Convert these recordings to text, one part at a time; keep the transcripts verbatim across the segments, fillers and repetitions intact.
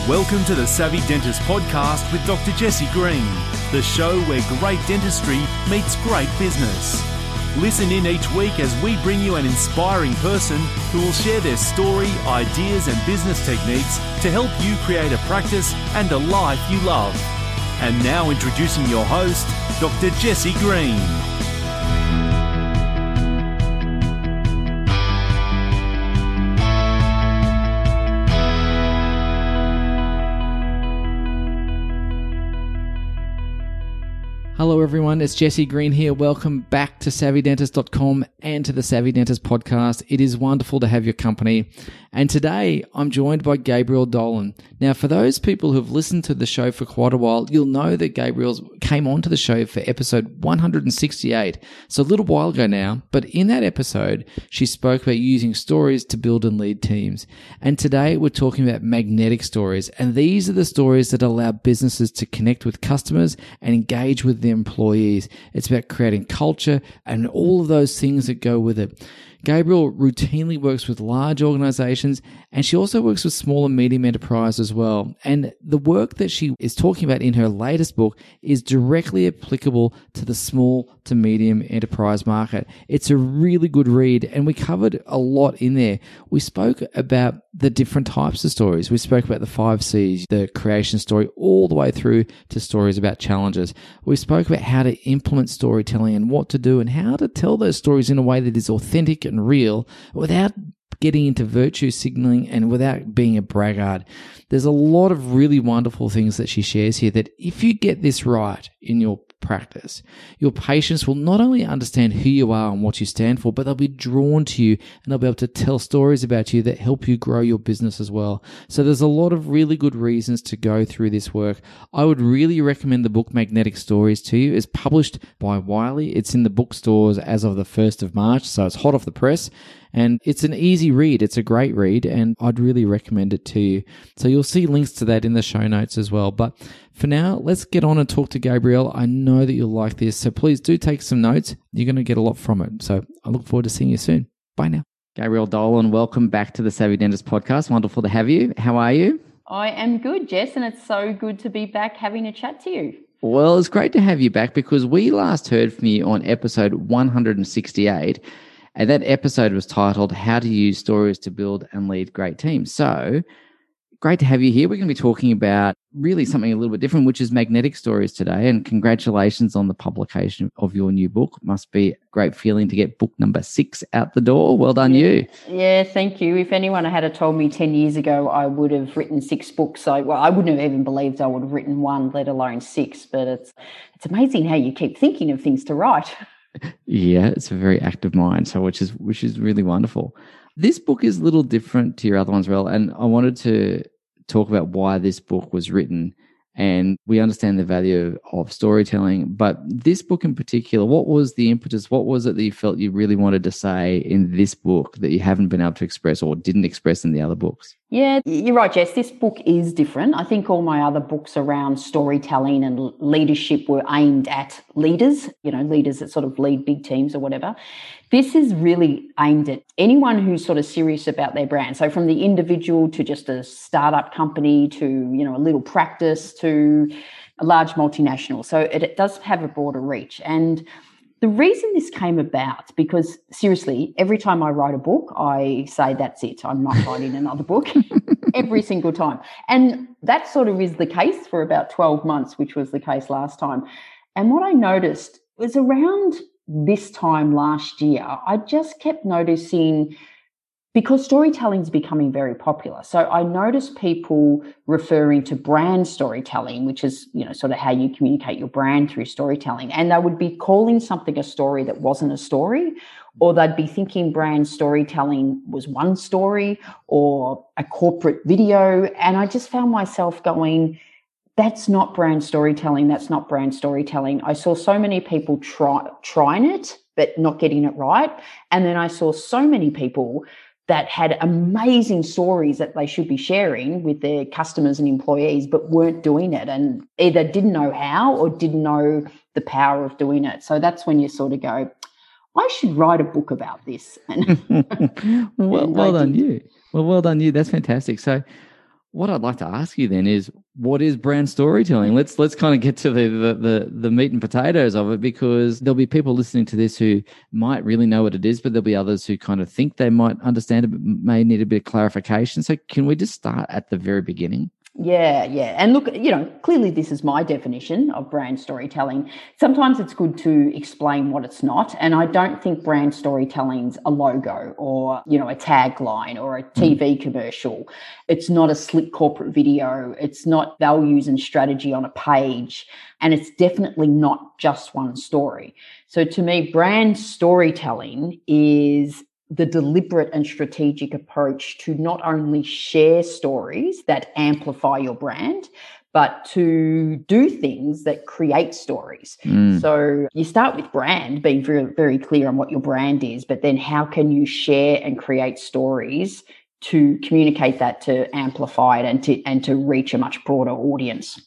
Welcome to the Savvy Dentist podcast with Doctor Jesse Green, the show where great dentistry meets great business. Listen in each week as we bring you an inspiring person who will share their story, ideas and business techniques to help you create a practice and a life you love. And now introducing your host, Doctor Jesse Green. Hello everyone, it's Jesse Green here. Welcome back to savvy dentist dot com and to the Savvy Dentist podcast. It is wonderful to have your company. And today I'm joined by Gabriel Dolan. Now, for those people who have listened to the show for quite a while, you'll know that Gabriel came onto the show for episode one hundred sixty-eight. So a little while ago now, but in that episode, she spoke about using stories to build and lead teams. And today we're talking about magnetic stories. And these are the stories that allow businesses to connect with customers and engage with their employees. It's about creating culture and all of those things that go with it. Gabriel routinely works with large organizations, and she also works with small and medium enterprise as well. And the work that she is talking about in her latest book is directly applicable to the small to medium enterprise market. It's a really good read, and we covered a lot in there. We spoke about the different types of stories. We spoke about the five C's, the creation story, all the way through to stories about challenges. We spoke about how to implement storytelling and what to do and how to tell those stories in a way that is authentic and real without getting into virtue signaling and without being a braggart. There's a lot of really wonderful things that she shares here that if you get this right in your practice, your patients will not only understand who you are and what you stand for, but they'll be drawn to you and they'll be able to tell stories about you that help you grow your business as well. So there's a lot of really good reasons to go through this work. I would really recommend the book Magnetic Stories to you. It's published by Wiley. It's in the bookstores as of the first of March, so it's hot off the press. And it's an easy read. It's a great read, and I'd really recommend it to you. So you'll see links to that in the show notes as well. But for now, let's get on and talk to Gabriel. I know that you'll like this, so please do take some notes. You're going to get a lot from it. So I look forward to seeing you soon. Bye now. Gabriel Dolan, welcome back to the Savvy Dentist podcast. Wonderful to have you. How are you? I am good, Jess, and it's so good to be back having a chat to you. Well, it's great to have you back because we last heard from you on episode one hundred sixty-eight. And that episode was titled, How to Use Stories to Build and Lead Great Teams. So great to have you here. We're going to be talking about really something a little bit different, which is magnetic stories today. And congratulations on the publication of your new book. It must be a great feeling to get book number six out the door. Well done, yeah. you. Yeah, thank you. If anyone had told me ten years ago I would have written six books, I, well, I wouldn't have even believed I would have written one, let alone six. But it's it's amazing how you keep thinking of things to write. Yeah, it's a very active mind, so which is which is really wonderful. This book is a little different to your other ones, as well, and I wanted to talk about why this book was written. And we understand the value of, of storytelling, but this book in particular, what was the impetus? What was it that you felt you really wanted to say in this book that you haven't been able to express or didn't express in the other books? Yeah, you're right, Jess. This book is different. I think all my other books around storytelling and leadership were aimed at leaders, you know, leaders that sort of lead big teams or whatever. This is really aimed at anyone who's sort of serious about their brand. So from the individual to just a startup company to, you know, a little practice to a large multinational. So it, it does have a broader reach. And the reason this came about, because seriously, every time I write a book, I say, that's it, I'm not writing another book every single time. And that sort of is the case for about twelve months, which was the case last time. And what I noticed was around this time last year, I just kept noticing, because storytelling is becoming very popular. So I noticed people referring to brand storytelling, which is, you know, sort of how you communicate your brand through storytelling. And they would be calling something a story that wasn't a story, or they'd be thinking brand storytelling was one story or a corporate video. And I just found myself going, that's not brand storytelling. That's not brand storytelling. I saw so many people try, trying it, but not getting it right. And then I saw so many people that had amazing stories that they should be sharing with their customers and employees, but weren't doing it and either didn't know how or didn't know the power of doing it. So that's when you sort of go, I should write a book about this. well, well done you. Well, well done you. That's fantastic. So what I'd like to ask you then is, what is brand storytelling? Let's let's kind of get to the, the the the meat and potatoes of it, because there'll be people listening to this who might really know what it is, but there'll be others who kind of think they might understand it, but may need a bit of clarification. So can we just start at the very beginning? Yeah, yeah. And look, you know, clearly this is my definition of brand storytelling. Sometimes it's good to explain what it's not. And I don't think brand storytelling's a logo or, you know, a tagline or a T V mm. commercial. It's not a slick corporate video. It's not values and strategy on a page. And it's definitely not just one story. So to me, brand storytelling is the deliberate and strategic approach to not only share stories that amplify your brand, but to do things that create stories. Mm. So you start with brand, being very, very clear on what your brand is, but then how can you share and create stories to communicate that, to amplify it, and to and to reach a much broader audience?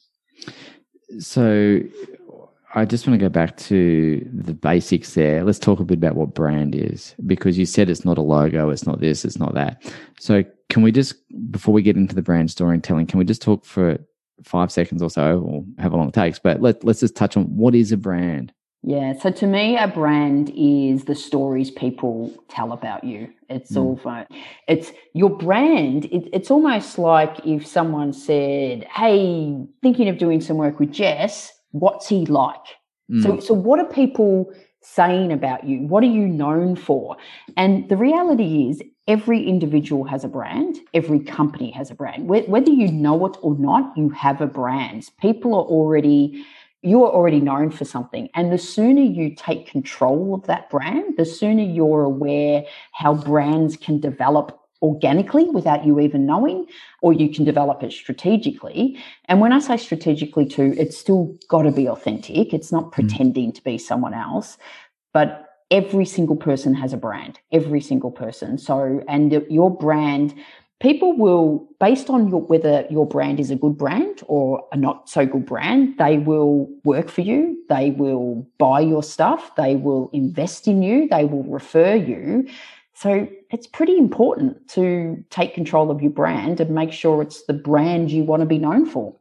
So I just want to go back to the basics there. Let's talk a bit about what brand is, because you said it's not a logo, it's not this, it's not that. So can we just, before we get into the brand storytelling, can we just talk for five seconds or so, or however long it takes, but let, let's just touch on what is a brand? Yeah, so to me, a brand is the stories people tell about you. It's mm. all, it's your brand. It, it's almost like if someone said, hey, thinking of doing some work with Jess, what's he like? Mm. So, so what are people saying about you? What are you known for? And the reality is every individual has a brand. Every company has a brand. Whether you know it or not, you have a brand. People are already, you are already known for something. And the sooner you take control of that brand, the sooner you're aware how brands can develop organically without you even knowing, or you can develop it strategically. And when I say strategically too, it's still got to be authentic. It's not pretending to be someone else, but every single person has a brand, every single person. So, and your brand, people will, based on your, whether your brand is a good brand or a not so good brand, they will work for you. They will buy your stuff. They will invest in you. They will refer you. So it's pretty important to take control of your brand and make sure it's the brand you want to be known for.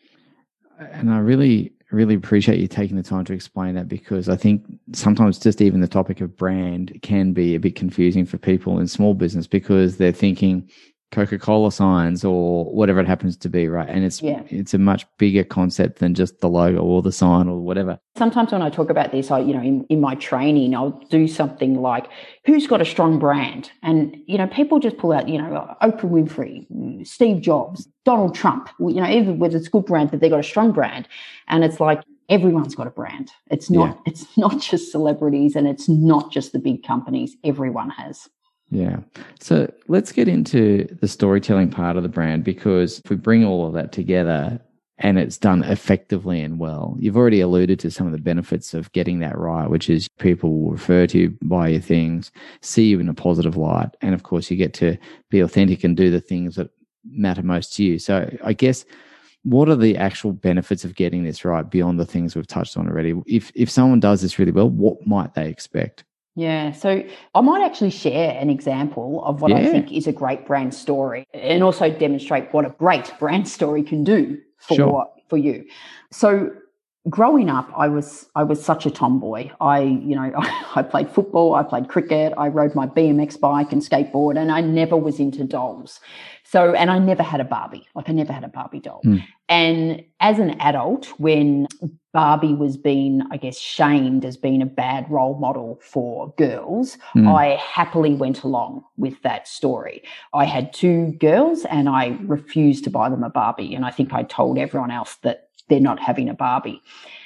And I really, really appreciate you taking the time to explain that, because I think sometimes just even the topic of brand can be a bit confusing for people in small business, because they're thinking Coca-Cola signs or whatever it happens to be, right? And it's yeah. it's a much bigger concept than just the logo or the sign or whatever. Sometimes when I talk about this, I, you know, in, in my training, I'll do something like, who's got a strong brand? And, you know, people just pull out, you know, Oprah Winfrey, Steve Jobs, Donald Trump, you know, even whether it's a good brand, that they got a strong brand. And it's like, everyone's got a brand. It's not, yeah. it's not just celebrities, and it's not just the big companies. Everyone has. Yeah. So let's get into the storytelling part of the brand, because if we bring all of that together and it's done effectively and well, you've already alluded to some of the benefits of getting that right, which is people will refer to you, buy your things, see you in a positive light. And of course, you get to be authentic and do the things that matter most to you. So I guess, what are the actual benefits of getting this right beyond the things we've touched on already? If if someone does this really well, what might they expect? Yeah, so I might actually share an example of what yeah. I think is a great brand story, and also demonstrate what a great brand story can do for sure. for you. So growing up, I was I was such a tomboy. I, you know, I, I played football, I played cricket, I rode my B M X bike and skateboard, and I never was into dolls. So, and I never had a Barbie. Like I never had a Barbie doll. Mm. And as an adult, when Barbie was being, I guess, shamed as being a bad role model for girls, mm. I happily went along with that story. I had two girls and I refused to buy them a Barbie. And I think I told everyone else that they're not having a Barbie.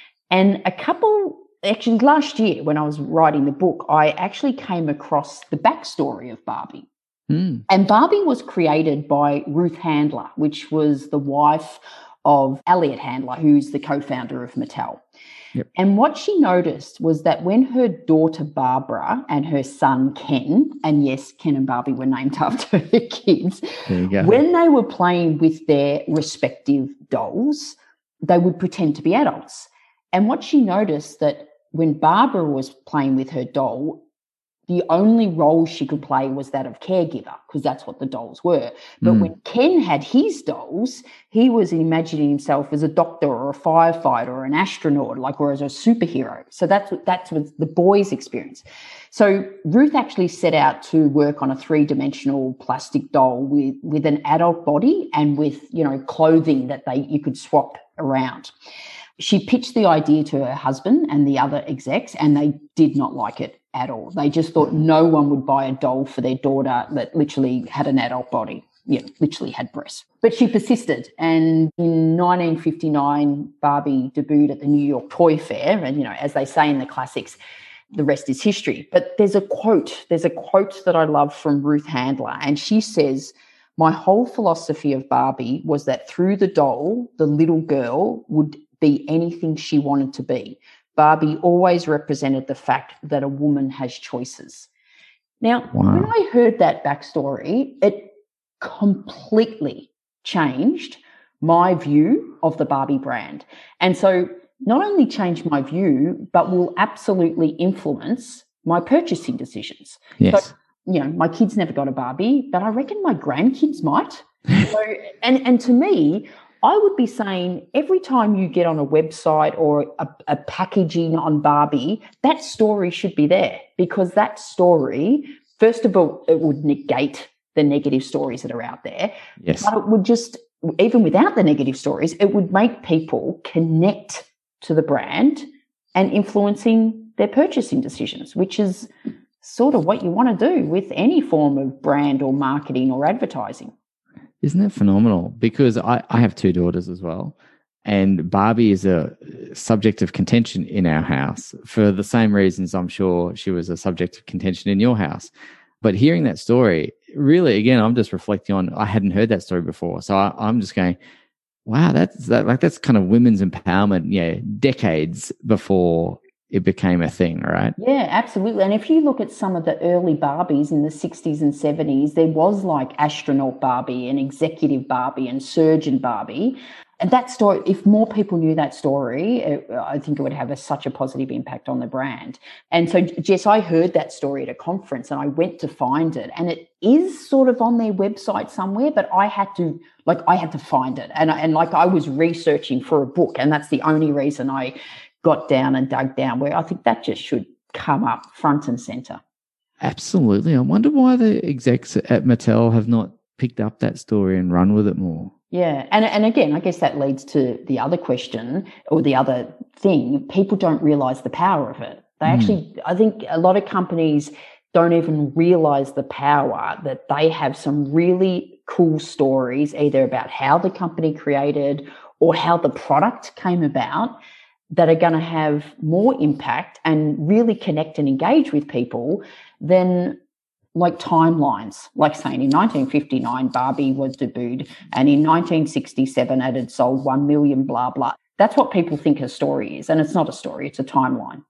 And a couple, actually last year when I was writing the book, I actually came across the backstory of Barbie. Mm. And Barbie was created by Ruth Handler, which was the wife of Elliot Handler, who's the co-founder of Mattel. Yep. And what she noticed was that when her daughter Barbara and her son Ken, and yes, Ken and Barbie were named after her kids, when they were playing with their respective dolls, they would pretend to be adults. And what she noticed that when Barbara was playing with her doll, the only role she could play was that of caregiver, because that's what the dolls were. But mm. when Ken had his dolls, he was imagining himself as a doctor or a firefighter or an astronaut, like, or as a superhero. So that's what, that's what the boys' experience. So Ruth actually set out to work on a three-dimensional plastic doll with, with an adult body and with, you know, clothing that they you could swap around. She pitched the idea to her husband and the other execs, and they did not like it at all. They just thought no one would buy a doll for their daughter that literally had an adult body, you know, literally had breasts. But she persisted, and in nineteen fifty-nine, Barbie debuted at the New York Toy Fair, and, you know, as they say in the classics, the rest is history. But there's a quote, there's a quote that I love from Ruth Handler, and she says, "My whole philosophy of Barbie was that through the doll, the little girl would be anything she wanted to be. Barbie always represented the fact that a woman has choices." Now, wow. when I heard that backstory, it completely changed my view of the Barbie brand. And so not only changed my view, but will absolutely influence my purchasing decisions. Yes. So, you know, my kids never got a Barbie, but I reckon my grandkids might. So, and, and to me, I would be saying every time you get on a website or a, a packaging on Barbie, that story should be there, because that story, first of all, it would negate the negative stories that are out there. Yes. But it would just, even without the negative stories, it would make people connect to the brand and influencing their purchasing decisions, which is sort of what you want to do with any form of brand or marketing or advertising. Isn't that phenomenal? Because I, I have two daughters as well, and Barbie is a subject of contention in our house for the same reasons I'm sure she was a subject of contention in your house. But hearing that story, really, again, I'm just reflecting on, I hadn't heard that story before. So I, I'm just going, wow, that's that, like that's kind of women's empowerment, yeah, decades before it became a thing, right? Yeah, absolutely. And if you look at some of the early Barbies in the sixties and seventies, there was like astronaut Barbie and executive Barbie and surgeon Barbie. And that story, if more people knew that story, it, I think it would have a, such a positive impact on the brand. And so, Jess, I heard that story at a conference and I went to find it, and it is sort of on their website somewhere, but I had to, like, I had to find it. And, and like I was researching for a book, and that's the only reason I got down and dug down, where I think that just should come up front and center. Absolutely. I wonder why the execs at Mattel have not picked up that story and run with it more. Yeah. And, and again, I guess that leads to the other question or the other thing. People don't realize the power of it. They mm. actually, I think a lot of companies don't even realize the power that they have some really cool stories, either about how the company created or how the product came about, that are going to have more impact and really connect and engage with people than like timelines. Like saying in nineteen fifty-nine, Barbie was debuted, and in nineteen sixty-seven, it had sold one million, blah, blah. That's what people think a story is, and it's not a story, it's a timeline.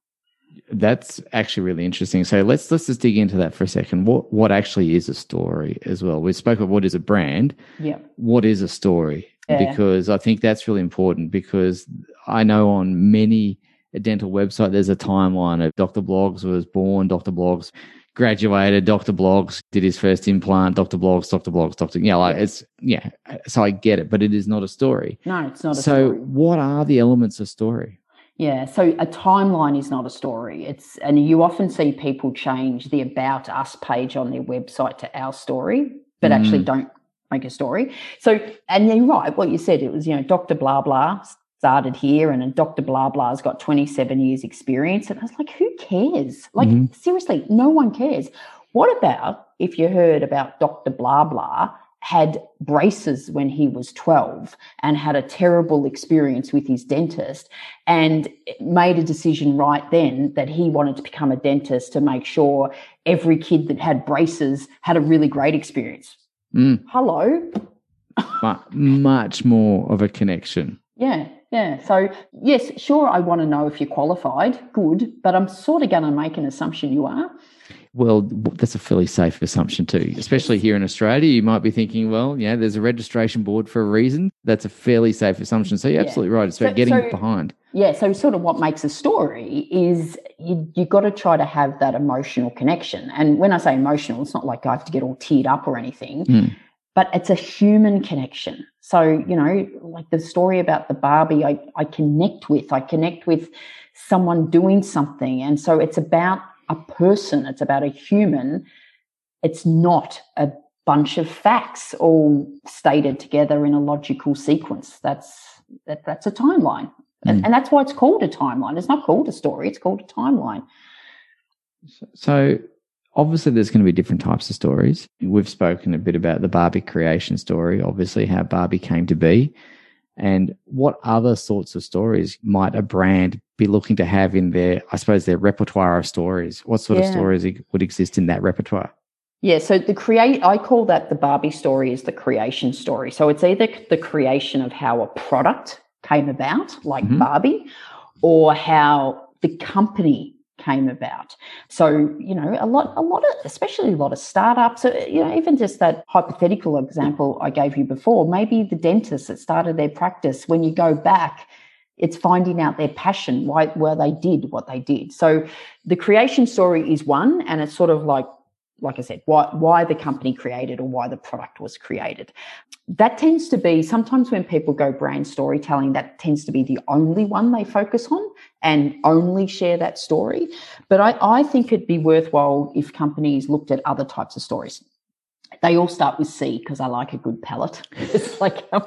That's actually really interesting. So let's let's just dig into that for a second. What what actually is a story as well? We spoke of what is a brand. Yeah. What is a story? Yeah. Because I think that's really important, because I know on many a dental website there's a timeline of Doctor Blogs was born, Doctor Blogs graduated, Doctor Blogs did his first implant, Doctor Blogs, Doctor Blogs, Doctor yeah, like yeah. it's yeah. So I get it, but it is not a story. No, it's not a so story. So what are the elements of story? Yeah, so a timeline is not a story. It's and you often see people change the About Us page on their website to Our Story, but mm. actually don't make a story. So, and you're right, what you said, it was, you know, Doctor Blah Blah started here, and Doctor Blah Blah's got twenty-seven years experience. And I was like, who cares? Like, mm. seriously, no one cares. What about if you heard about Doctor Blah Blah had braces when he was twelve and had a terrible experience with his dentist and made a decision right then that he wanted to become a dentist to make sure every kid that had braces had a really great experience? Mm. Hello. Much more of a connection. Yeah, yeah. So, yes, sure, I want to know if you're qualified. Good. But I'm sort of going to make an assumption you are. Well, that's a fairly safe assumption too, especially here in Australia. You might be thinking, well, yeah, there's a registration board for a reason. That's a fairly safe assumption. So you're Yeah. absolutely right. It's about So- getting so- behind. Yeah, so sort of what makes a story is you you got to try to have that emotional connection. And when I say emotional, it's not like I have to get all teared up or anything, Mm. but it's a human connection. So, you know, like the story about the Barbie, I, I connect with, I connect with someone doing something. And so it's about a person, it's about a human. It's not a bunch of facts all stated together in a logical sequence. That's that, that's a timeline. And, Mm. and that's why it's called a timeline. It's not called a story. It's called a timeline. So obviously there's going to be different types of stories. We've spoken a bit about the Barbie creation story, obviously how Barbie came to be. And what other sorts of stories might a brand be looking to have in their, I suppose, their repertoire of stories? What sort Yeah. of stories would exist in that repertoire? Yeah, so the create, I call that the Barbie story is the creation story. So it's either the creation of how a product came about, like Mhm. Barbie, or how the company came about. So, you know, a lot, a lot of, especially a lot of startups, uh, you know, even just that hypothetical example I gave you before, maybe the dentist that started their practice, when you go back, it's finding out their passion, why, why they did what they did. So the creation story is one, and it's sort of like, like I said, why, why the company created or why the product was created. That tends to be, sometimes when people go brand storytelling, that tends to be the only one they focus on and only share that story. But I, I think it'd be worthwhile if companies looked at other types of stories. They all start with C because I like a good palette. It's like um,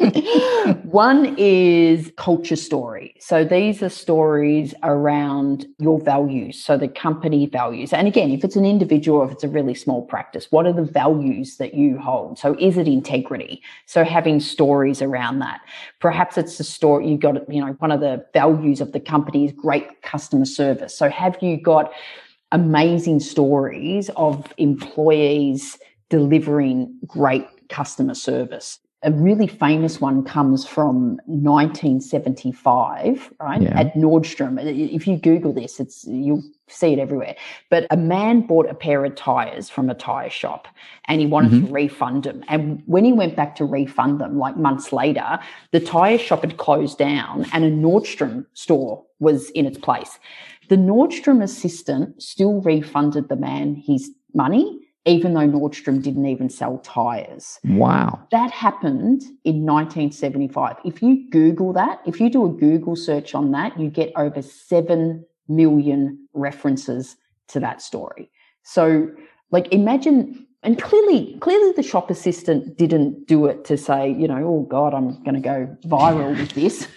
one is culture story. So these are stories around your values, so the company values. And again, if it's an individual or if it's a really small practice, what are the values that you hold? So is it integrity? So having stories around that. Perhaps it's the story you got, you know, one of the values of the company is great customer service. So have you got amazing stories of employees delivering great customer service? A really famous one comes from nineteen seventy-five, right? Yeah. At Nordstrom. If you Google this, it's you'll see it everywhere. But a man bought a pair of tires from a tire shop and he wanted Mhm. to refund them. And when he went back to refund them, like months later, the tire shop had closed down and a Nordstrom store was in its place. The Nordstrom assistant still refunded the man his money, even though Nordstrom didn't even sell tires. Wow. That happened in nineteen seventy-five. If you Google that, if you do a Google search on that, you get over seven million references to that story. So, like, imagine, and clearly, clearly the shop assistant didn't do it to say, you know, oh God, I'm going to go viral with this.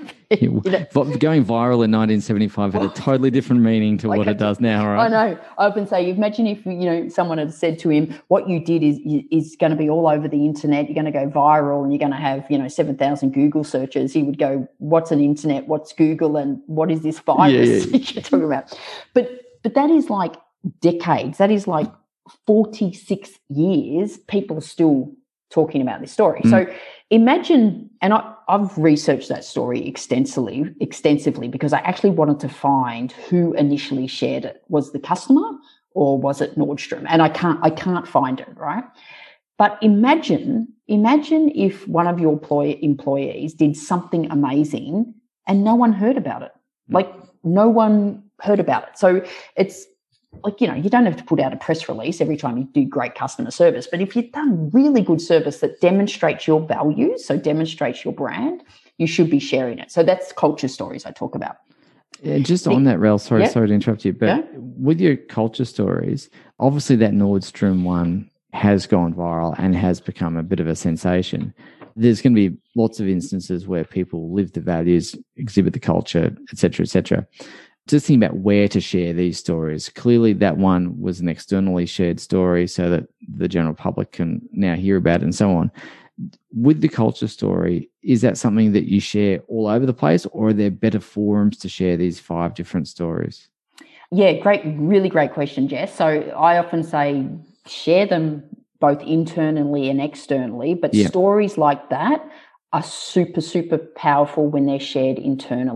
You know, Vi- Going viral in nineteen seventy-five had a totally different meaning to what Okay. it does now, right? I know. I often say, imagine if you know someone had said to him, "What you did is is going to be all over the internet. You're going to go viral, and you're going to have you know seven thousand Google searches." He would go, "What's an internet? What's Google? And what is this virus Yeah, yeah, yeah. you're talking about?" But but that is like decades. That is like forty-six years. People are still talking about this story. Mm. So imagine, and I, I've researched that story extensively, extensively because I actually wanted to find who initially shared it. Was the customer or was it Nordstrom? And I can't, I can't find it, right? But imagine, imagine if one of your employ, employees did something amazing and no one heard about it. Like no one heard about it. So it's, like, you know, you don't have to put out a press release every time you do great customer service, but if you've done really good service that demonstrates your values, so demonstrates your brand, you should be sharing it. So that's culture stories I talk about. Yeah, just on that, Rel, sorry, Yeah. sorry to interrupt you, but Yeah. with your culture stories, obviously that Nordstrom one has gone viral and has become a bit of a sensation. There's going to be lots of instances where people live the values, exhibit the culture, et cetera, et cetera. Just thinking about where to share these stories. Clearly, that one was an externally shared story so that the general public can now hear about it and so on. With the culture story, is that something that you share all over the place, or are there better forums to share these five different stories? Yeah, great, really great question, Jess. So I often say share them both internally and externally, but Yeah. stories like that are super, super powerful when they're shared internally.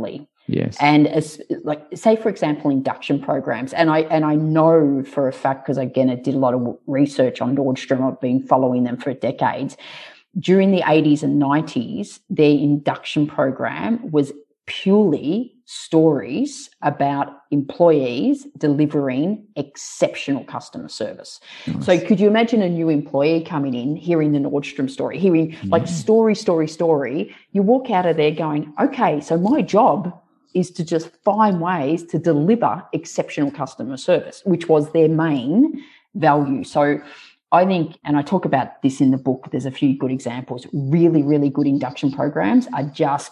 Yes. And as like, say, for example, induction programs. And I, and I know for a fact, because again, I did a lot of research on Nordstrom. I've been following them for decades. During the eighties and nineties, their induction program was purely stories about employees delivering exceptional customer service. Nice. So could you imagine a new employee coming in, hearing the Nordstrom story, hearing yeah. like story, story, story, you walk out of there going, okay, so my job is to just find ways to deliver exceptional customer service, which was their main value. So I think, and I talk about this in the book, there's a few good examples, really, really good induction programs are just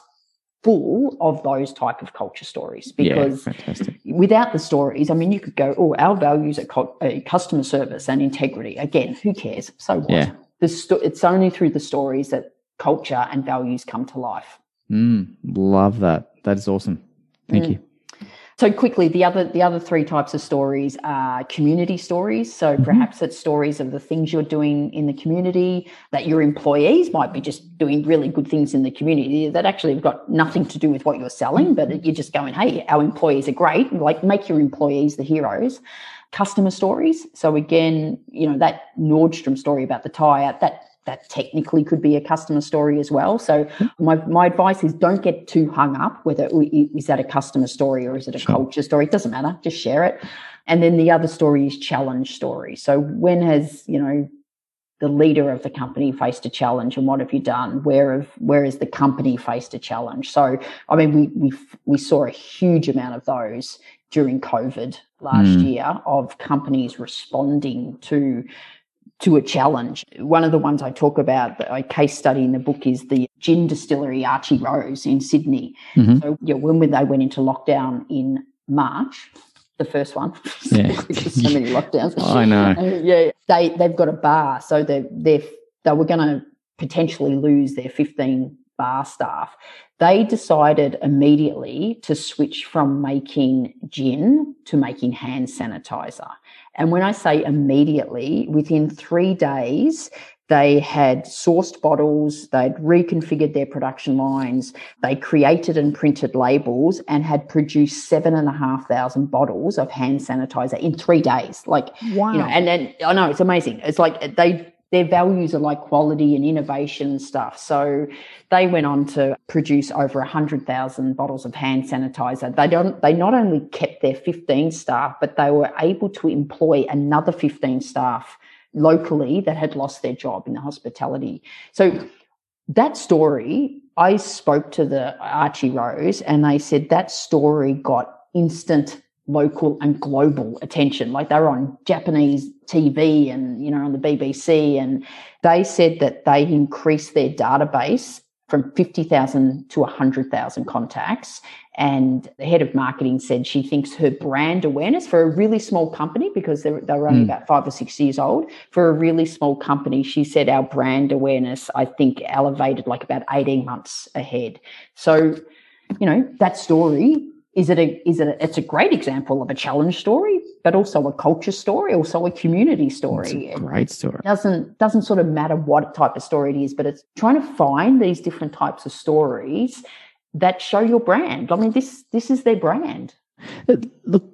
full of those type of culture stories, because yeah, without the stories, I mean, you could go, oh, our values are co- uh, customer service and integrity. Again, who cares? So what? Yeah. The sto- it's only through the stories that culture and values come to life. Mm, love that. That is awesome. Thank mm. you. So quickly, the other the other three types of stories are community stories. So mm-hmm. perhaps it's stories of the things you're doing in the community, that your employees might be just doing really good things in the community that actually have got nothing to do with what you're selling, but you're just going, hey, our employees are great. Like, make your employees the heroes. Customer stories. So again, you know, that Nordstrom story about the tire, that that technically could be a customer story as well. So my, my advice is, don't get too hung up whether is that a customer story or is it a sure. culture story. It doesn't matter. Just share it. And then the other story is challenge story. So when has, you know, the leader of the company faced a challenge, and what have you done? Where have, where has the company faced a challenge? So, I mean, we we we saw a huge amount of those during COVID last mm. year, of companies responding to to a challenge. One of the ones I talk about, a case study in the book, is the gin distillery Archie Rose in Sydney. Mm-hmm. So yeah, when they went into lockdown in March, the first one, yeah. so many lockdowns. Oh, I know. Yeah, they they've got a bar, so they they they were going to potentially lose their fifteen bar staff. They decided immediately to switch from making gin to making hand sanitizer. And when I say immediately, within three days, they had sourced bottles, they'd reconfigured their production lines, they created and printed labels, and had produced seven and a half thousand bottles of hand sanitizer in three days. Like, wow. You know, and then I know it's amazing. It's like they their values are like quality and innovation and stuff. So they went on to produce over one hundred thousand bottles of hand sanitizer. They don't. They not only kept their fifteen staff, but they were able to employ another fifteen staff locally that had lost their job in the hospitality. So that story, I spoke to the Archie Rose, and they said that story got instant local and global attention. Like, they were on Japanese T V and, you know, on the B B C, and they said that they increased their database from fifty thousand to one hundred thousand contacts. And the head of marketing said she thinks her brand awareness for a really small company, because they were, they were only mm. about five or six years old, for a really small company, she said our brand awareness, I think, elevated like about eighteen months ahead. So, you know, that story, Is it a, is it a, it's a great example of a challenge story, but also a culture story, also a community story. It's a great story. It doesn't, doesn't sort of matter what type of story it is, but it's trying to find these different types of stories that show your brand. I mean, this, this is their brand. Look,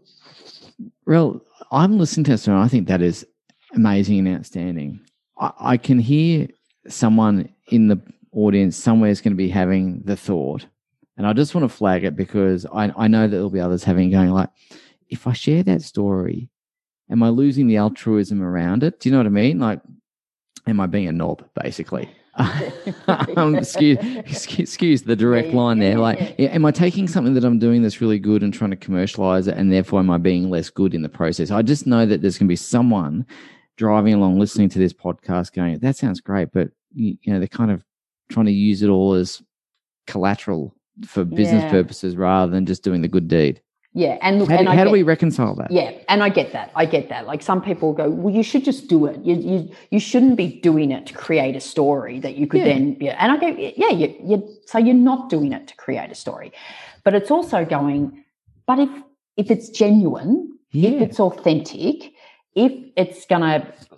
Rel, I'm listening to this and I think that is amazing and outstanding. I, I can hear someone in the audience somewhere is going to be having the thought, and I just want to flag it because I, I know that there'll be others having going like, if I share that story, am I losing the altruism around it? Do you know what I mean? Like, am I being a knob, basically? um, excuse, excuse, excuse the direct line there. Like, yeah, am I taking something that I'm doing that's really good and trying to commercialize it, and therefore am I being less good in the process? I just know that there's going to be someone driving along listening to this podcast going, that sounds great, but you, you know, they're kind of trying to use it all as collateral for business yeah. purposes rather than just doing the good deed. Yeah. And look, how, and do, I how get, do we reconcile that? Yeah. And I get that. I get that. Like, some people go, well, you should just do it. You you, you shouldn't be doing it to create a story that you could yeah. then, yeah. And I go, yeah, you, you, so you're not doing it to create a story, but it's also going, but if, if it's genuine, yeah. if it's authentic, if it's going to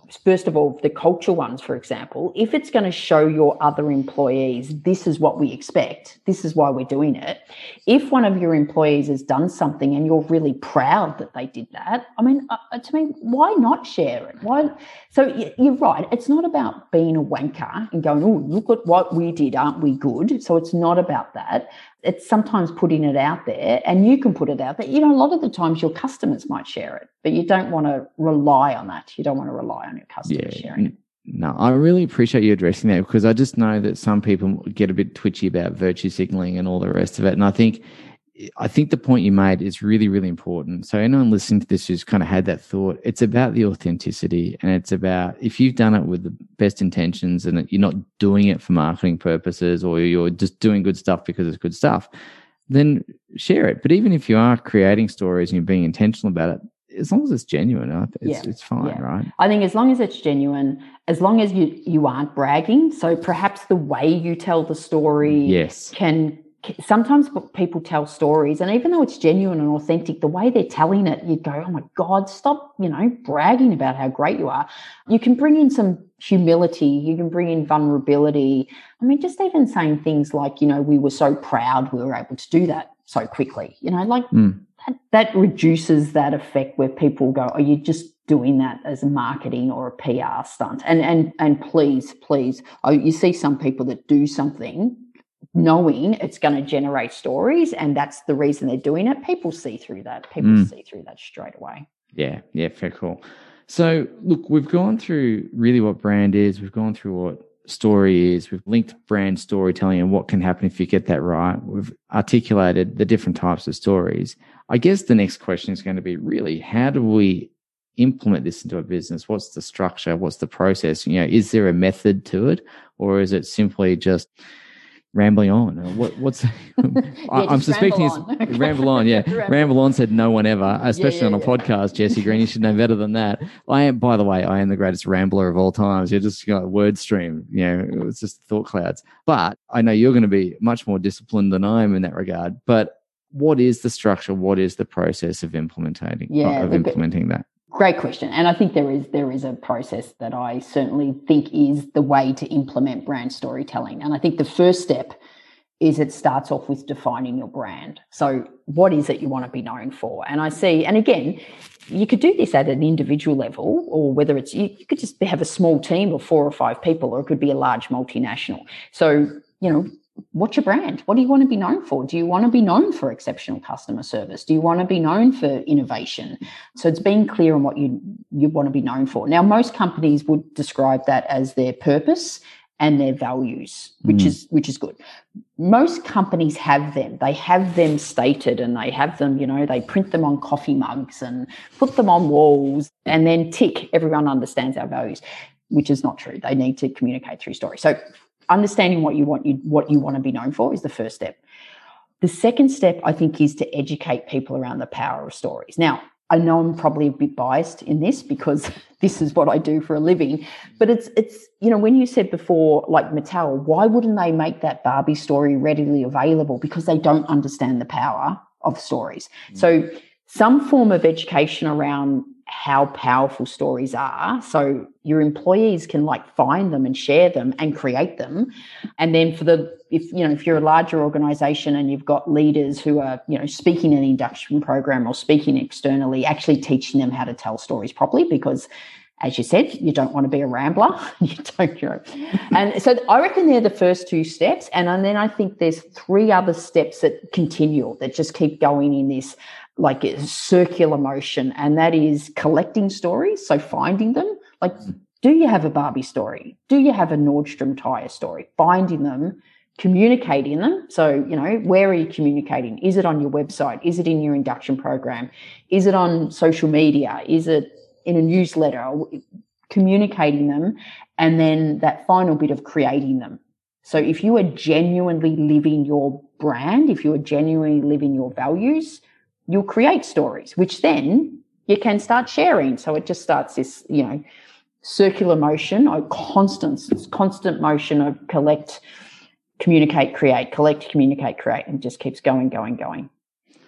first of all, the culture ones, for example, if it's going to show your other employees, this is what we expect, this is why we're doing it. If one of your employees has done something and you're really proud that they did that, I mean, uh, to me, why not share it? Why? So you're right. It's not about being a wanker and going, oh, look at what we did, aren't we good? So it's not about that. It's sometimes putting it out there, and you can put it out there. You know, a lot of the times your customers might share it, but you don't want to rely on that. You don't want to rely on your customers yeah, sharing it. No, I really appreciate you addressing that, because I just know that some people get a bit twitchy about virtue signaling and all the rest of it. And I think I think the point you made is really, really important. So anyone listening to this who's kind of had that thought, it's about the authenticity, and it's about, if you've done it with the best intentions and you're not doing it for marketing purposes, or you're just doing good stuff because it's good stuff, then share it. But even if you are creating stories and you're being intentional about it, as long as it's genuine, it's, yeah. it's fine, yeah. right? I think as long as it's genuine, as long as you, you aren't bragging, so perhaps the way you tell the story yes. can... Sometimes people tell stories, and even though it's genuine and authentic, the way they're telling it, you go, oh my God, stop, you know, bragging about how great you are. You can bring in some humility. You can bring in vulnerability. I mean, just even saying things like, you know, we were so proud we were able to do that so quickly, you know, like mm. that, that reduces that effect where people go, oh, you're just doing that as a marketing or a P R stunt. And, and, and please, please, oh, you see some people that do something knowing it's going to generate stories, and that's the reason they're doing it. People see through that. People mm. see through that straight away. Yeah, yeah, very cool. So, look, we've gone through really what brand is. We've gone through what story is. We've linked brand storytelling and what can happen if you get that right. We've articulated the different types of stories. I guess the next question is going to be, really, how do we implement this into a business? What's the structure? What's the process? You know, is there a method to it, or is it simply just rambling on? What, what's yeah, I'm suspecting ramble it's ramble on. Yeah, ramble. ramble on said no one ever, especially yeah, yeah, on a yeah. podcast. Jesse Green, you should know better than that. I am, by the way, I am the greatest rambler of all times. You're just got a word stream. You know, it's just thought clouds. But I know you're going to be much more disciplined than I am in that regard. But what is the structure? What is the process of implementing yeah, of implementing that? Great question. And I think there is there is a process that I certainly think is the way to implement brand storytelling. And I think the first step is it starts off with defining your brand. So what is it you want to be known for? And I see, and again, you could do this at an individual level, or whether it's, you, you could just have a small team of four or five people, or it could be a large multinational. So, you know, what's your brand? What do you want to be known for? Do you want to be known for exceptional customer service? Do you want to be known for innovation? So it's being clear on what you, you want to be known for. Now, most companies would describe that as their purpose and their values, which mm. is which is good. Most companies have them. They have them stated, and they have them, you know, they print them on coffee mugs and put them on walls, and then tick, everyone understands our values, which is not true. They need to communicate through story. So understanding what you want you what you want to be known for is the first step. The second step, I think, is to educate people around the power of stories. Now, I know I'm probably a bit biased in this because this is what I do for a living, but it's it's you know, when you said before, like Mattel, why wouldn't they make that Barbie story readily available? Because they don't understand the power of stories. Mm. So some form of education around how powerful stories are, so your employees can like find them and share them and create them. And then for the, if you know, if you're a larger organization and you've got leaders who are, you know, speaking in an induction program or speaking externally, actually teaching them how to tell stories properly, because as you said, you don't want to be a rambler. You don't, you know. And so I reckon they're the first two steps. And, and then I think there's three other steps that continue, that just keep going in this like a circular motion, and that is collecting stories, so finding them. Like, do you have a Barbie story? Do you have a Nordstrom tire story? Finding them, communicating them. So, you know, where are you communicating? Is it on your website? Is it in your induction program? Is it on social media? Is it in a newsletter? Communicating them, and then that final bit of creating them. So if you are genuinely living your brand, if you are genuinely living your values, you'll create stories, which then you can start sharing. So it just starts this, you know, circular motion, or constant, constant motion of collect, communicate, create, collect, communicate, create, and just keeps going, going, going.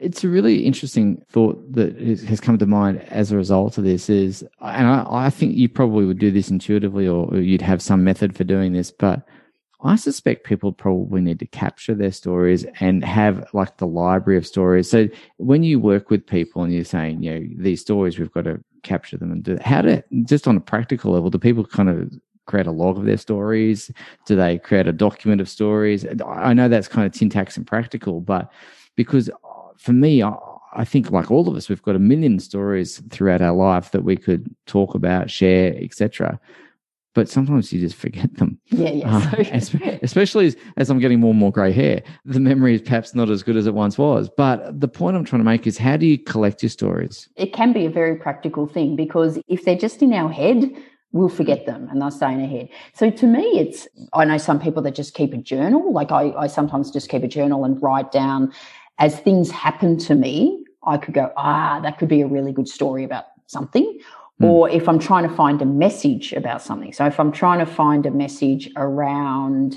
It's a really interesting thought that has come to mind as a result of this is, and I, I think you probably would do this intuitively or you'd have some method for doing this, but I suspect people probably need to capture their stories and have like the library of stories. So when you work with people and you're saying, you know, these stories, we've got to capture them and do how to, just on a practical level, do people kind of create a log of their stories? Do they create a document of stories? I know that's kind of syntax and practical, but because for me, I, I think like all of us, we've got a million stories throughout our life that we could talk about, share, et cetera. But sometimes you just forget them. Yeah, yeah. Um, so, especially as, as I'm getting more and more grey hair, the memory is perhaps not as good as it once was. But the point I'm trying to make is, how do you collect your stories? It can be a very practical thing, because if they're just in our head, we'll forget them and they'll stay in our head. So to me, it's, I know some people that just keep a journal. Like I, I sometimes just keep a journal and write down as things happen to me. I could go, ah, that could be a really good story about something. Mm. Or if I'm trying to find a message about something. So if I'm trying to find a message around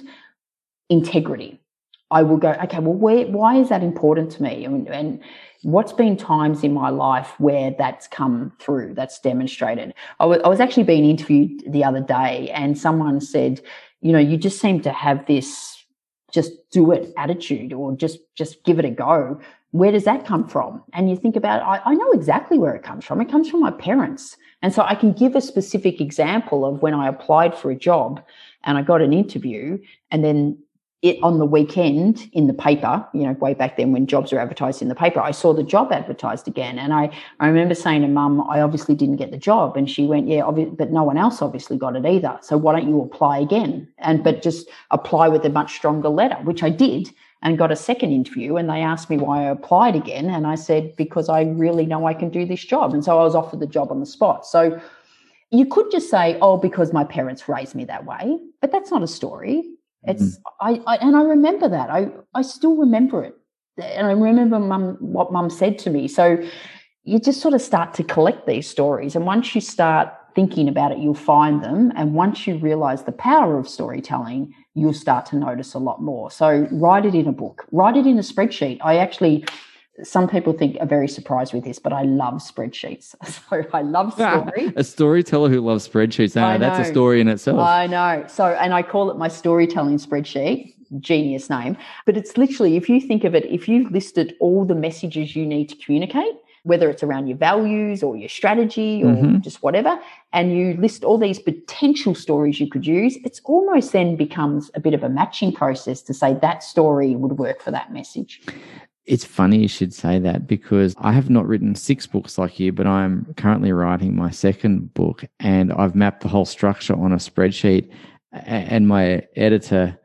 integrity, I will go, okay, well, where, why is that important to me? And, and what's been times in my life where that's come through, that's demonstrated? I, w- I was actually being interviewed the other day, and someone said, you know, you just seem to have this just do it attitude, or just, just give it a go. Where does that come from? And you think about it, I, I know exactly where it comes from. It comes from my parents. And so I can give a specific example of when I applied for a job and I got an interview, and then it on the weekend in the paper, you know, way back then when jobs were advertised in the paper, I saw the job advertised again. And I, I remember saying to Mum, I obviously didn't get the job. And she went, yeah, obvi- but no one else obviously got it either. So why don't you apply again? And, but just apply with a much stronger letter, which I did, and got a second interview. And they asked me why I applied again. And I said, because I really know I can do this job. And so I was offered the job on the spot. So you could just say, oh, because my parents raised me that way, but that's not a story. It's I, I and I remember that. I, I still remember it. And I remember mum what mum said to me. So you just sort of start to collect these stories. And once you start thinking about it, you'll find them. And once you realize the power of storytelling, you'll start to notice a lot more. So write it in a book, write it in a spreadsheet. I actually, some people think are very surprised with this, but I love spreadsheets. So I love story. A storyteller who loves spreadsheets. Now, that's a story in itself. I know. So, and I call it my storytelling spreadsheet. Genius name. But it's literally, if you think of it, if you've listed all the messages you need to communicate, whether it's around your values or your strategy or mm-hmm. just whatever, and you list all these potential stories you could use, it's almost then becomes a bit of a matching process to say that story would work for that message. It's funny you should say that, because I have not written six books like you, but I'm currently writing my second book, and I've mapped the whole structure on a spreadsheet. And my editor,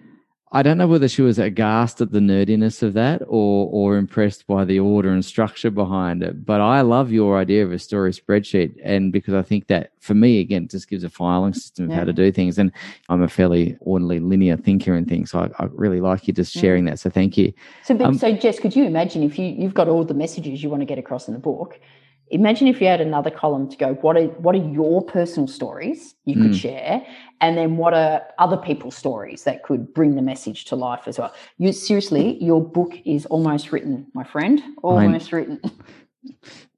I don't know whether she was aghast at the nerdiness of that or or impressed by the order and structure behind it. But I love your idea of a story spreadsheet, and because I think that, for me, again, it just gives a filing system of yeah. how to do things. And I'm a fairly orderly, linear thinker and things, so I, I really like you just sharing yeah. that. So thank you. So, but, um, so Jess, could you imagine if you, you've got all the messages you want to get across in the book? Imagine if you had another column to go, what are what are your personal stories you could mm. share, and then what are other people's stories that could bring the message to life as well? You seriously, your book is almost written, my friend, almost I'm, written. Yeah,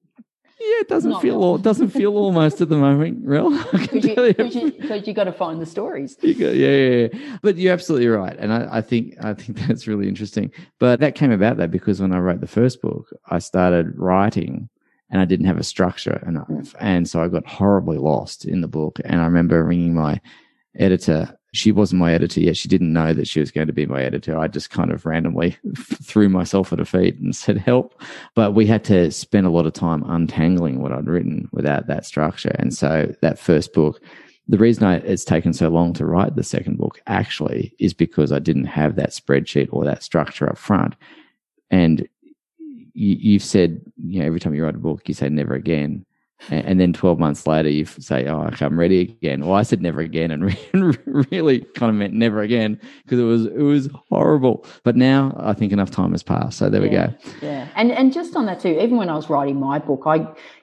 it doesn't Not feel all, doesn't feel almost at the moment, Rel. Because you, you, you, you got to find the stories. You got, yeah, yeah, yeah. But you're absolutely right, and I, I think I think that's really interesting. But that came about that because when I wrote the first book, I started writing, and I didn't have a structure enough. And so I got horribly lost in the book. And I remember ringing my editor. She wasn't my editor yet. She didn't know that she was going to be my editor. I just kind of randomly threw myself at her feet and said, help. But we had to spend a lot of time untangling what I'd written without that structure. And so that first book, the reason I, it's taken so long to write the second book actually is because I didn't have that spreadsheet or that structure up front. And You, you've said, you know, every time you write a book, you say never again. And, and then twelve months later, you say, oh, okay, I'm ready again. Well, I said never again and re- really kind of meant never again because it was it was horrible. But now I think enough time has passed. So there yeah, we go. Yeah. And, and just on that too, even when I was writing my book, I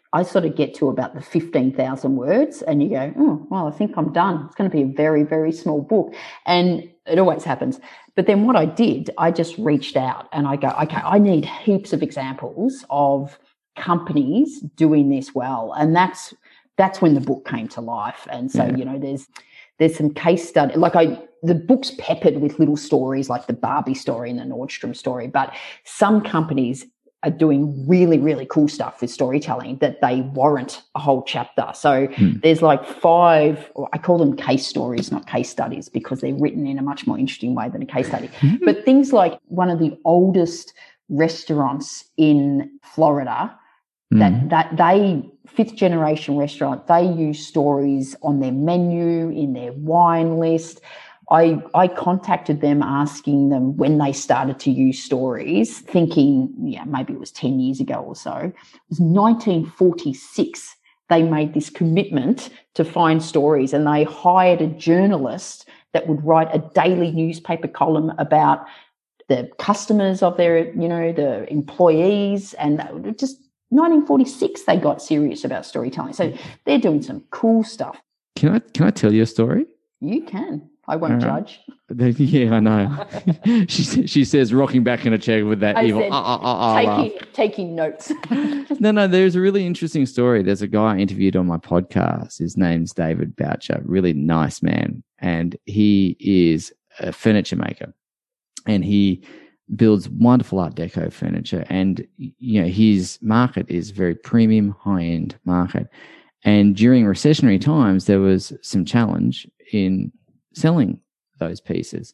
I sort of get to about the fifteen thousand words and you go, oh, well, I think I'm done. It's going to be a very, very small book. And it always happens. But then what I did, I just reached out and I go, okay, I need heaps of examples of companies doing this well. And that's that's when the book came to life. And so, yeah. you know, there's there's some case study. Like I, the book's peppered with little stories like the Barbie story and the Nordstrom story. But some companies are doing really, really cool stuff with storytelling that they warrant a whole chapter. So hmm. there's like five, or I call them case stories, not case studies, because they're written in a much more interesting way than a case study. But things like one of the oldest restaurants in Florida, hmm. that that they, fifth generation restaurant, they use stories on their menu, in their wine list. I, I contacted them asking them when they started to use stories, thinking, yeah, maybe it was ten years ago or so. It was nineteen forty-six. They made this commitment to find stories, and they hired a journalist that would write a daily newspaper column about the customers of their, you know, the employees, and just nineteen forty-six they got serious about storytelling. So they're doing some cool stuff. Can I can I tell you a story? You can. I won't All right. judge. Yeah, I know. she she says, rocking back in a chair with that I evil said, ah, ah, ah, ah, taking, laugh. taking notes. No, no, there's a really interesting story. There's a guy I interviewed on my podcast. His name's David Boucher, really nice man. And he is a furniture maker. And he builds wonderful Art Deco furniture. And, you know, his market is very premium, high-end market. And during recessionary times, there was some challenge in selling those pieces.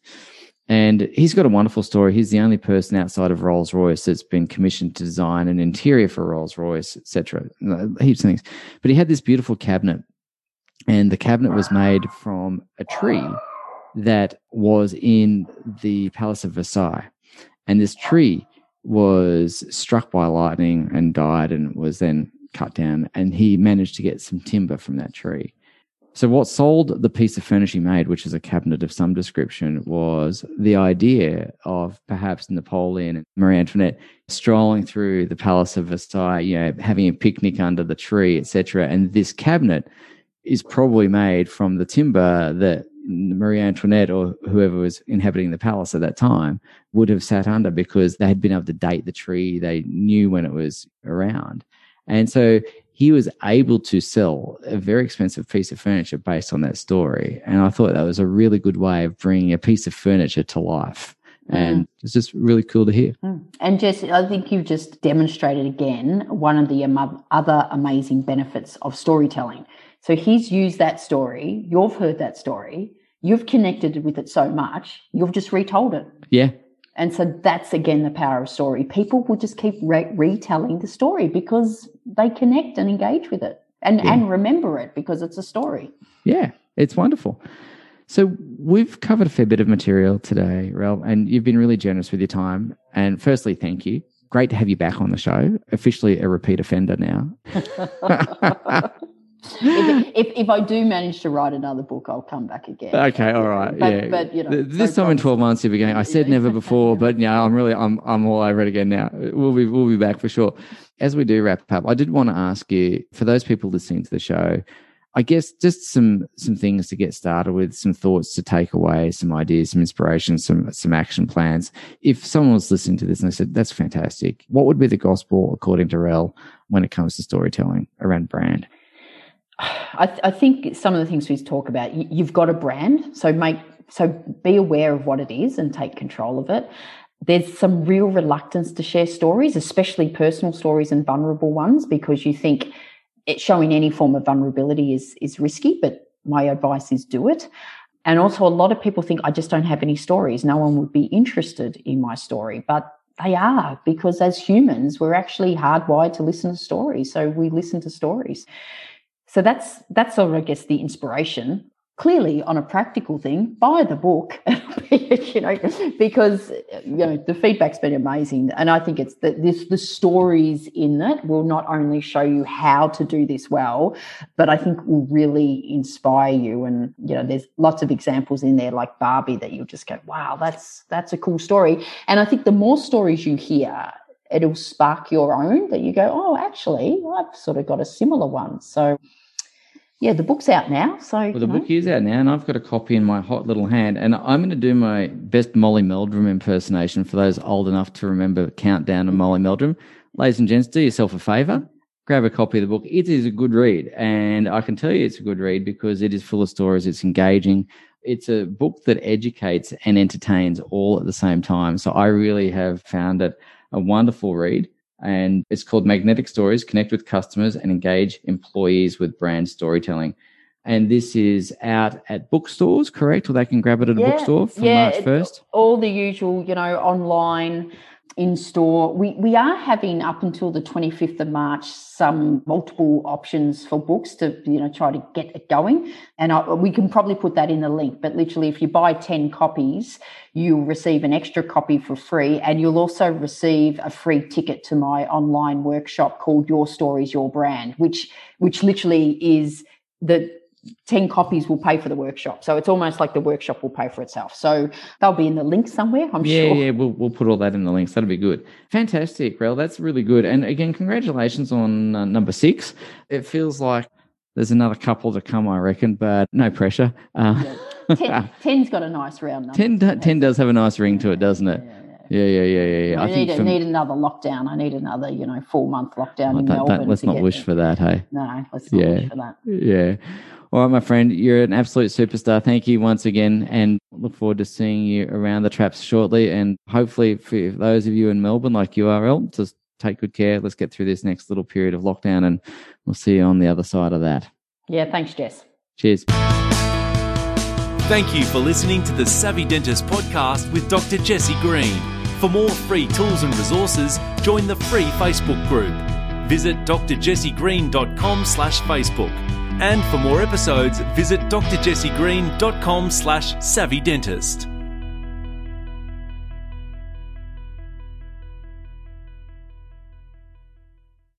And he's got a wonderful story. He's the only person outside of Rolls-Royce that's been commissioned to design an interior for Rolls-Royce, et cetera. Heaps of things. But he had this beautiful cabinet, and the cabinet was made from a tree that was in the Palace of Versailles. And this tree was struck by lightning and died and was then cut down. And he managed to get some timber from that tree. So what sold the piece of furniture he made, which is a cabinet of some description, was the idea of perhaps Napoleon and Marie Antoinette strolling through the Palace of Versailles, you know, having a picnic under the tree, et cetera. And this cabinet is probably made from the timber that Marie Antoinette or whoever was inhabiting the palace at that time would have sat under, because they had been able to date the tree. They knew when it was around. And so he was able to sell a very expensive piece of furniture based on that story. And I thought that was a really good way of bringing a piece of furniture to life. And mm. it's just really cool to hear. Mm. And Jess, I think you've just demonstrated again one of the um, other amazing benefits of storytelling. So he's used that story. You've heard that story. You've connected with it so much. You've just retold it. Yeah. And so that's, again, the power of story. People will just keep re- retelling the story because they connect and engage with it and, yeah. and remember it because it's a story. Yeah, it's wonderful. So we've covered a fair bit of material today, Rel, and you've been really generous with your time. And firstly, thank you. Great to have you back on the show. Officially a repeat offender now. If, if if I do manage to write another book, I'll come back again. Okay, all right, but, yeah. But you know, this no time in twelve months, you'll be going, I said never before, but yeah, I'm really, I'm, I'm all over it again now. We'll be, we'll be back for sure. As we do wrap up, I did want to ask you, for those people listening to the show, I guess just some, some things to get started with, some thoughts to take away, some ideas, some inspiration, some, some action plans. If someone was listening to this and they said, that's fantastic, what would be the gospel according to Rel when it comes to storytelling around brand? I, th- I think some of the things we talk about, you, you've got a brand, so make so be aware of what it is and take control of it. There's some real reluctance to share stories, especially personal stories and vulnerable ones, because you think it, showing any form of vulnerability is is risky. But my advice is do it. And also, a lot of people think I just don't have any stories. No one would be interested in my story, but they are, because as humans, we're actually hardwired to listen to stories. So we listen to stories. So that's that's sort of, I guess, the inspiration. Clearly, on a practical thing, buy the book, you know, because you know the feedback's been amazing, and I think it's that this the stories in it will not only show you how to do this well, but I think will really inspire you. And you know, there's lots of examples in there like Barbie that you'll just go, wow, that's that's a cool story. And I think the more stories you hear, it'll spark your own that you go, oh, actually, I've sort of got a similar one. So, yeah, the book's out now. So well, the book know. is out now, and I've got a copy in my hot little hand. And I'm going to do my best Molly Meldrum impersonation for those old enough to remember Countdown and Molly Meldrum. Ladies and gents, do yourself a favour. Grab a copy of the book. It is a good read, and I can tell you it's a good read because it is full of stories. It's engaging. It's a book that educates and entertains all at the same time. So I really have found it a wonderful read. And it's called Magnetic Stories, Connect with Customers and Engage Employees with Brand Storytelling. And this is out at bookstores, correct? Or they can grab it at a yeah, bookstore from yeah, March first? All the usual, you know, online, in-store. We we are having up until the twenty-fifth of March some multiple options for books to, you know, try to get it going. And I, we can probably put that in the link. But literally, if you buy ten copies, you'll receive an extra copy for free. And you'll also receive a free ticket to my online workshop called Your Stories, Your Brand, which which literally is the ten copies will pay for the workshop. So it's almost like the workshop will pay for itself. So they'll be in the link somewhere, I'm yeah, sure. Yeah, we'll we'll put all that in the links. That'll be good. Fantastic, Rel. That's really good. And again, congratulations on uh, number six. It feels like there's another couple to come, I reckon, but no pressure. Uh, yeah. ten, ten's got a nice round number. ten, ten does have a nice ring to it, doesn't it? Yeah. Yeah, yeah, yeah, yeah. yeah. I, I think need, from, need another lockdown. I need another, you know, four-month lockdown oh, in don't, Melbourne. Don't, let's not wish there. for that, hey? No, let's not yeah. wish for that. Yeah. All right, my friend, you're an absolute superstar. Thank you once again, and look forward to seeing you around the traps shortly. And hopefully for those of you in Melbourne like U R L, just take good care. Let's get through this next little period of lockdown, and we'll see you on the other side of that. Yeah, thanks, Jess. Cheers. Thank you for listening to the Savvy Dentist podcast with Doctor Jessie Green. For more free tools and resources, join the free Facebook group. Visit d r jessie green dot com slash Facebook. And for more episodes, visit d r jessie green dot com slash savvy dentist.